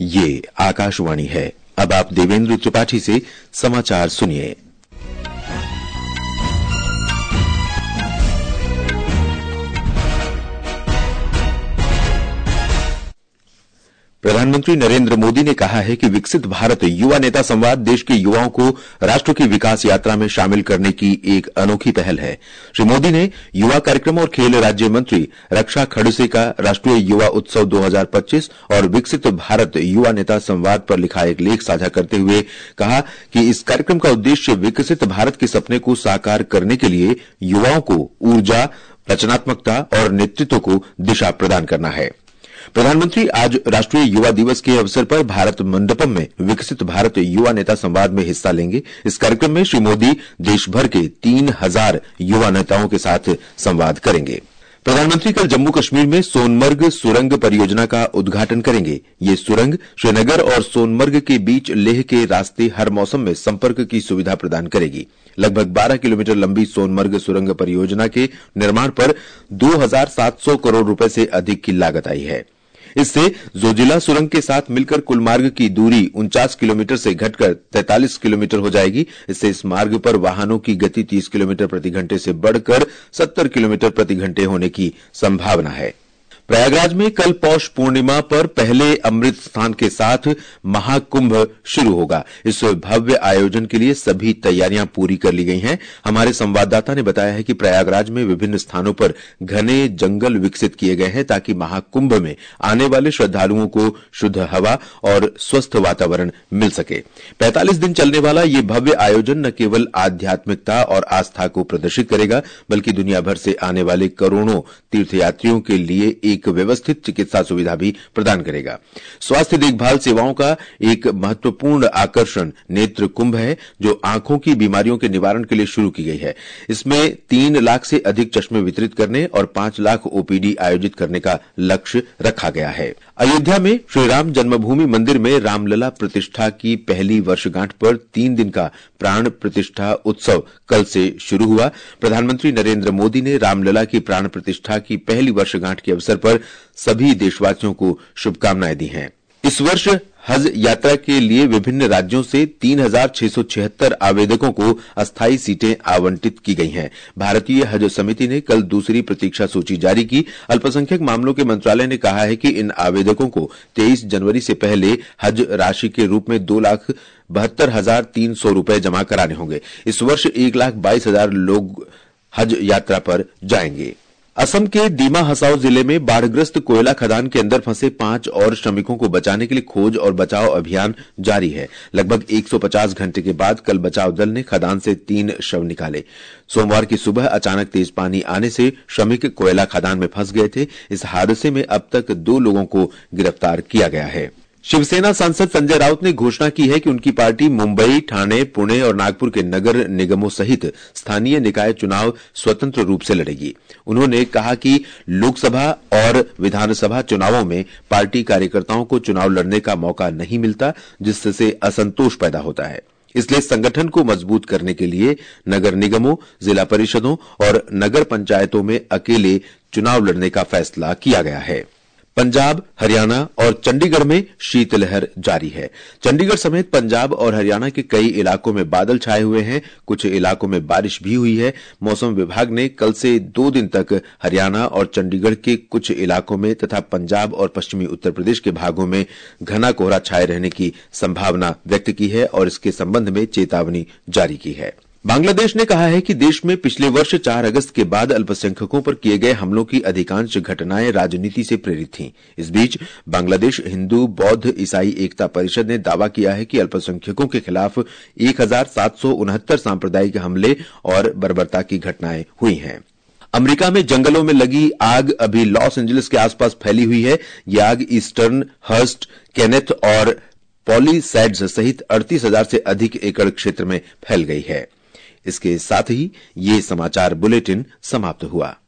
ये आकाशवाणी है। अब आप देवेंद्र त्रिपाठी से समाचार सुनिए। प्रधानमंत्री नरेंद्र मोदी ने कहा है कि विकसित भारत युवा नेता संवाद देश के युवाओं को राष्ट्र की विकास यात्रा में शामिल करने की एक अनोखी पहल है। श्री मोदी ने युवा कार्यक्रम और खेल राज्य मंत्री रक्षा खड़से का राष्ट्रीय युवा उत्सव 2025 और विकसित भारत युवा नेता संवाद पर लिखा एक लेख साझा करते हुए कहा कि इस कार्यक्रम का उद्देश्य विकसित भारत के सपने को साकार करने के लिए युवाओं को ऊर्जा, रचनात्मकता और नेतृत्व को दिशा प्रदान करना है। प्रधानमंत्री आज राष्ट्रीय युवा दिवस के अवसर पर भारत मंडपम में विकसित भारत युवा नेता संवाद में हिस्सा लेंगे। इस कार्यक्रम में श्री मोदी देश भर के 3000 युवा नेताओं के साथ संवाद करेंगे। प्रधानमंत्री कल जम्मू कश्मीर में सोनमर्ग सुरंग परियोजना का उद्घाटन करेंगे। ये सुरंग श्रीनगर और सोनमर्ग के बीच लेह के रास्ते हर मौसम में संपर्क की सुविधा प्रदान करेगी। लगभग 12 किलोमीटर लंबी सोनमर्ग सुरंग परियोजना के निर्माण पर 2700 करोड़ रुपए से अधिक की लागत आई है। इससे जोजिला सुरंग के साथ मिलकर कुल मार्ग की दूरी 49 किलोमीटर से घटकर 43 किलोमीटर हो जाएगी। इससे इस मार्ग पर वाहनों की गति 30 किलोमीटर प्रति घंटे से बढ़कर 70 किलोमीटर प्रति घंटे होने की संभावना है। प्रयागराज में कल पौष पूर्णिमा पर पहले अमृत स्नान के साथ महाकुंभ शुरू होगा। इस भव्य आयोजन के लिए सभी तैयारियां पूरी कर ली गई हैं। हमारे संवाददाता ने बताया है कि प्रयागराज में विभिन्न स्थानों पर घने जंगल विकसित किए गए हैं ताकि महाकुंभ में आने वाले श्रद्धालुओं को शुद्ध हवा और स्वस्थ वातावरण मिल सके। 45 दिन चलने वाला ये भव्य आयोजन न केवल आध्यात्मिकता और आस्था को प्रदर्शित करेगा बल्कि दुनिया भर से आने वाले करोड़ों तीर्थयात्रियों के लिए एक व्यवस्थित चिकित्सा सुविधा भी प्रदान करेगा। स्वास्थ्य देखभाल सेवाओं का एक महत्वपूर्ण आकर्षण नेत्र कुंभ है, जो आंखों की बीमारियों के निवारण के लिए शुरू की गई है। इसमें 3 लाख से अधिक चश्मे वितरित करने और 5 लाख ओपीडी आयोजित करने का लक्ष्य रखा गया है। अयोध्या में श्री राम जन्मभूमि मंदिर में रामलला प्रतिष्ठा की पहली वर्षगांठ पर 3 दिन का प्राण प्रतिष्ठा उत्सव कल से शुरू हुआ। प्रधानमंत्री नरेंद्र मोदी ने रामलला की प्राण प्रतिष्ठा की पहली वर्षगांठ के अवसर पर सभी देशवासियों को शुभकामनाएं दी हैं। इस वर्ष हज यात्रा के लिए विभिन्न राज्यों से 3676 आवेदकों को अस्थायी सीटें आवंटित की गई हैं। भारतीय हज समिति ने कल दूसरी प्रतीक्षा सूची जारी की। अल्पसंख्यक मामलों के मंत्रालय ने कहा है कि इन आवेदकों को 23 जनवरी से पहले हज राशि के रूप में 2,72,300 रुपए जमा कराने होंगे। इस वर्ष 1,22,000 लोग हज यात्रा पर जाएंगे। असम के दीमा हसाओ जिले में बाढ़ग्रस्त कोयला खदान के अंदर फंसे 5 और श्रमिकों को बचाने के लिए खोज और बचाव अभियान जारी है। लगभग 150 घंटे के बाद कल बचाव दल ने खदान से 3 शव निकाले। सोमवार की सुबह अचानक तेज पानी आने से श्रमिक कोयला खदान में फंस गए थे। इस हादसे में अब तक 2 लोगों को गिरफ्तार किया गया है। शिवसेना सांसद संजय राउत ने घोषणा की है कि उनकी पार्टी मुंबई, ठाणे, पुणे और नागपुर के नगर निगमों सहित स्थानीय निकाय चुनाव स्वतंत्र रूप से लड़ेगी। उन्होंने कहा कि लोकसभा और विधानसभा चुनावों में पार्टी कार्यकर्ताओं को चुनाव लड़ने का मौका नहीं मिलता, जिससे असंतोष पैदा होता है। इसलिए संगठन को मजबूत करने के लिए नगर निगमों, जिला परिषदों और नगर पंचायतों में अकेले चुनाव लड़ने का फैसला किया गया है। पंजाब, हरियाणा और चंडीगढ़ में शीतलहर जारी है। चंडीगढ़ समेत पंजाब और हरियाणा के कई इलाकों में बादल छाए हुए हैं। कुछ इलाकों में बारिश भी हुई है। मौसम विभाग ने कल से 2 दिन तक हरियाणा और चंडीगढ़ के कुछ इलाकों में तथा पंजाब और पश्चिमी उत्तर प्रदेश के भागों में घना कोहरा छाए रहने की संभावना व्यक्त की है और इसके संबंध में चेतावनी जारी की है। बांग्लादेश ने कहा है कि देश में पिछले वर्ष 4 अगस्त के बाद अल्पसंख्यकों पर किए गए हमलों की अधिकांश घटनाएं राजनीति से प्रेरित थीं। इस बीच बांग्लादेश हिंदू बौद्ध ईसाई एकता परिषद ने दावा किया है कि अल्पसंख्यकों के खिलाफ 1769 सांप्रदायिक हमले और बर्बरता की घटनाएं हुई हैं। अमेरिका में जंगलों में लगी आग अभी लॉस एंजलिस के आसपास फैली हुई है। यह आग ईस्टर्न, हर्स्ट, केनेथ और पॉलीसैड्स सहित 38,000 से अधिक एकड़ क्षेत्र में फैल गई है। इसके साथ ही ये समाचार बुलेटिन समाप्त हुआ।